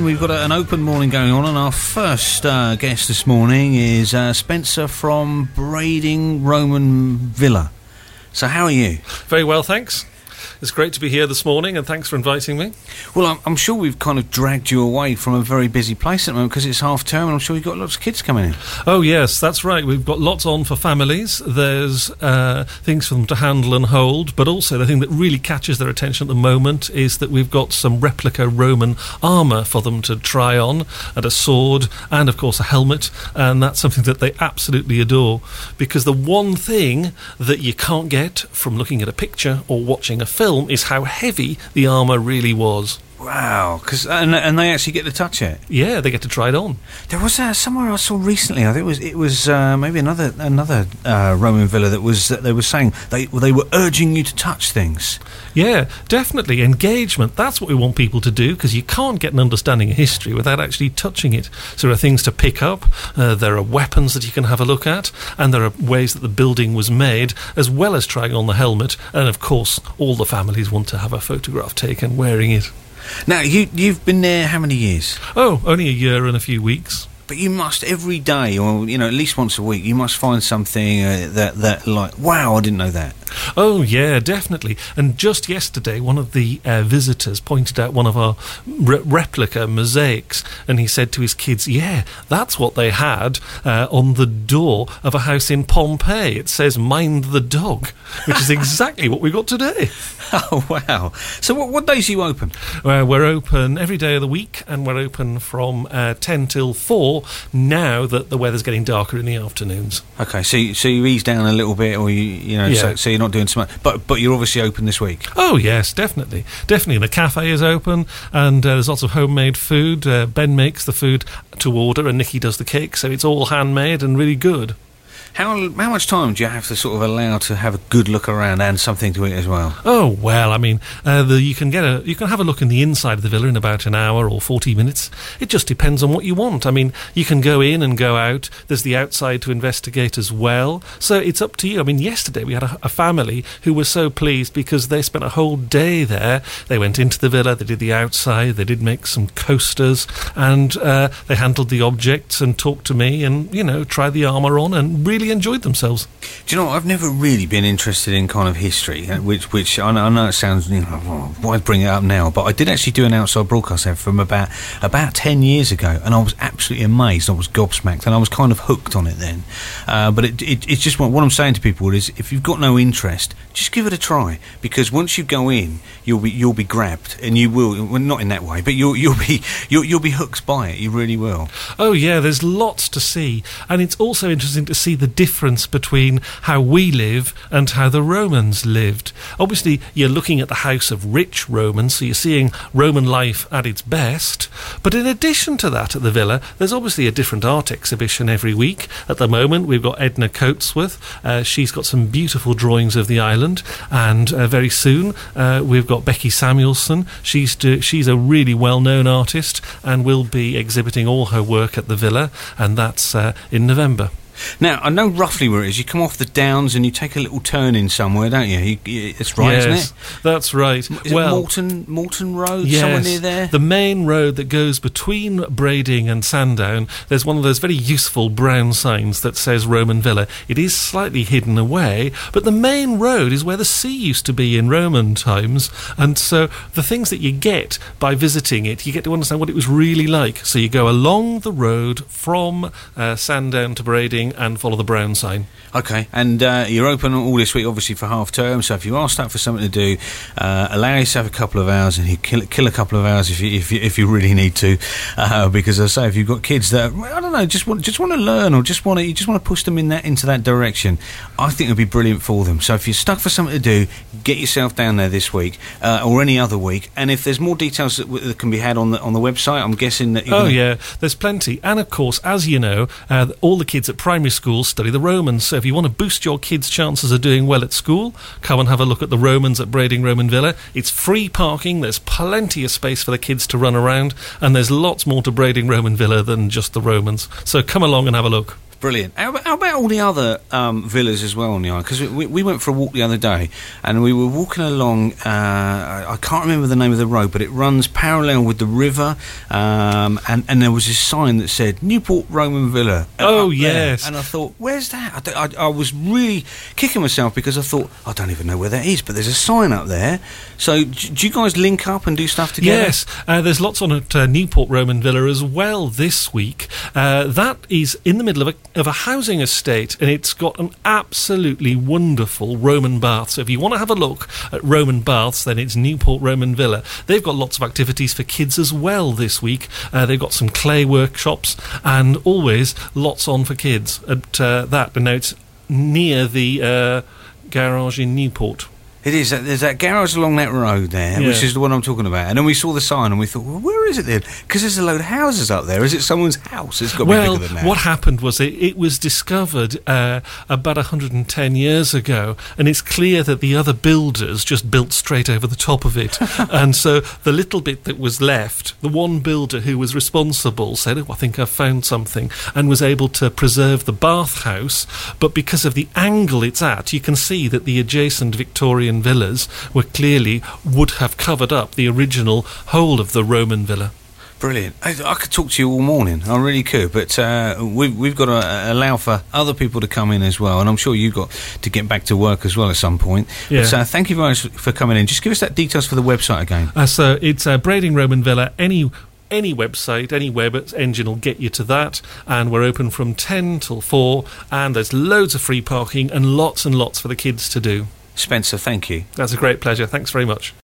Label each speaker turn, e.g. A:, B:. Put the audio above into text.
A: We've got an open morning going on, and our first guest this morning is Spencer from Brading Roman Villa. So how are you?
B: Very well, thanks. It's great to be here this morning, and thanks for inviting me.
A: Well, I'm sure we've kind of dragged you away from a very busy place at the moment because it's half term, and I'm sure you've got lots of kids coming in.
B: Oh, yes, that's right. We've got lots on for families. There's things for them to handle and hold, but also the thing that really catches their attention at the moment is that we've got some replica Roman armour for them to try on, and a sword, and, of course, a helmet, and that's something that they absolutely adore, because the one thing that you can't get from looking at a picture or watching a film is how heavy the armour really was.
A: Wow, and they actually get to touch it.
B: Yeah, they get to try it on.
A: There was somewhere I saw recently. I think it was maybe another Roman villa that they were saying they were urging you to touch things.
B: Yeah, definitely engagement. That's what we want people to do, because you can't get an understanding of history without actually touching it. So there are things to pick up. There are weapons that you can have a look at, and there are ways that the building was made, as well as trying on the helmet. And of course, all the families want to have a photograph taken wearing it.
A: Now, you've been there how many years?
B: Oh, only a year and a few weeks.
A: But you must, every day, or at least once a week, you must find something that like, wow, I didn't know that.
B: Oh, yeah, definitely. And just yesterday, one of the visitors pointed out one of our replica mosaics, and he said to his kids, yeah, that's what they had on the door of a house in Pompeii. It says, mind the dog, which is exactly what we got today.
A: Oh, wow. So what days are you open?
B: We're open every day of the week, and we're open from 10 till 4 now that the weather's getting darker in the afternoons.
A: Okay, so you ease down a little bit, or
B: yeah.
A: so you're not doing so much, but you're obviously open this week.
B: Oh yes, definitely. The cafe is open, and there's lots of homemade food. Ben makes the food to order, and Nikki does the cake, so it's all handmade and really good.
A: How much time do you have to sort of allow to have a good look around and something to eat as well?
B: Oh, well, I mean, you can have a look in the inside of the villa in about an hour or 40 minutes. It just depends on what you want. I mean, you can go in and go out. There's the outside to investigate as well. So it's up to you. I mean, yesterday we had a family who were so pleased because they spent a whole day there. They went into the villa, they did the outside, they did make some coasters, and they handled the objects and talked to me and, tried the armour on and really enjoyed themselves.
A: Do you know, I've never really been interested in kind of history, which I know it sounds, why bring it up now, but I did actually do an outside broadcast there from about 10 years ago, and I was absolutely amazed. I was gobsmacked, and I was kind of hooked on it then. But it's just what I'm saying to people is, if you've got no interest, just give it a try, because once you go in, you'll be grabbed, and you will, well, not in that way, but you'll be hooked by it. You really will.
B: Oh yeah, there's lots to see, and it's also interesting to see the difference between how we live and how the Romans lived. Obviously, you're looking at the house of rich Romans, so you're seeing Roman life at its best. But in addition to that, at the villa, there's obviously a different art exhibition every week. At the moment, we've got Edna Coatsworth. She's got some beautiful drawings of the island, and very soon we've got Becky Samuelson. She's a really well-known artist and will be exhibiting all her work at the villa, and that's in November.
A: Now, I know roughly where it is. You come off the Downs and you take a little turn in somewhere, don't you? It's right,
B: yes,
A: isn't it?
B: That's right.
A: Is it Moulton Road,
B: yes,
A: somewhere near there?
B: The main road that goes between Brading and Sandown, there's one of those very useful brown signs that says Roman Villa. It is slightly hidden away, but the main road is where the sea used to be in Roman times, and so the things that you get by visiting it, you get to understand what it was really like. So you go along the road from Sandown to Brading and follow the brown sign.
A: Okay, and you're open all this week, obviously, for half term, so if you are stuck for something to do, allow yourself a couple of hours, and you kill a couple of hours if you really need to, because as I say, if you've got kids that, I don't know, just want to learn, or you just want to push them into that direction, I think it would be brilliant for them. So if you're stuck for something to do, get yourself down there this week, or any other week, and if there's more details that can be had on the website, I'm guessing that
B: yeah, there's plenty, and of course, as you know, all the kids at primary school study the Romans, so if you want to boost your kids' chances of doing well at school, come and have a look at the Romans at Brading Roman Villa. It's free parking, there's plenty of space for the kids to run around, and there's lots more to Brading Roman Villa than just the Romans, so come along and have a look.
A: Brilliant. How about all the other villas as well on the island? Because we went for a walk the other day, and we were walking along, I can't remember the name of the road, but it runs parallel with the river, and there was this sign that said Newport Roman Villa.
B: Oh, yes.
A: And I thought, where's that? I was really kicking myself because I thought, I don't even know where that is, but there's a sign up there. So do you guys link up and do stuff together?
B: Yes, there's lots on at Newport Roman Villa as well this week. That is in the middle of a housing estate, and it's got an absolutely wonderful Roman bath. So if you want to have a look at Roman baths, then it's Newport Roman Villa. They've got lots of activities for kids as well this week. They've got some clay workshops and always lots on for kids at that. And now it's near the garage in Newport.
A: It is. There's that garage along that road there, which is the one I'm talking about. And then we saw the sign and we thought, well, where is it then? Because there's a load of houses up there. Is it someone's house? It's got to be bigger than that.
B: What happened was it was discovered about 110 years ago, and it's clear that the other builders just built straight over the top of it. And so the little bit that was left, the one builder who was responsible said, I think I've found something, and was able to preserve the bathhouse. But because of the angle it's at, you can see that the adjacent Victorian villas would have covered up the original whole of the Roman villa.
A: Brilliant. I could talk to you all morning. I really could. But we've got to allow for other people to come in as well. And I'm sure you've got to get back to work as well at some point.
B: Yeah.
A: But thank you very much for coming in. Just give us that details for the website again.
B: So it's Brading Roman Villa. Any website, any web engine will get you to that, and we're open from 10 till 4, and there's loads of free parking and lots for the kids to do.
A: Spencer, thank you.
B: That's a great pleasure. Thanks very much.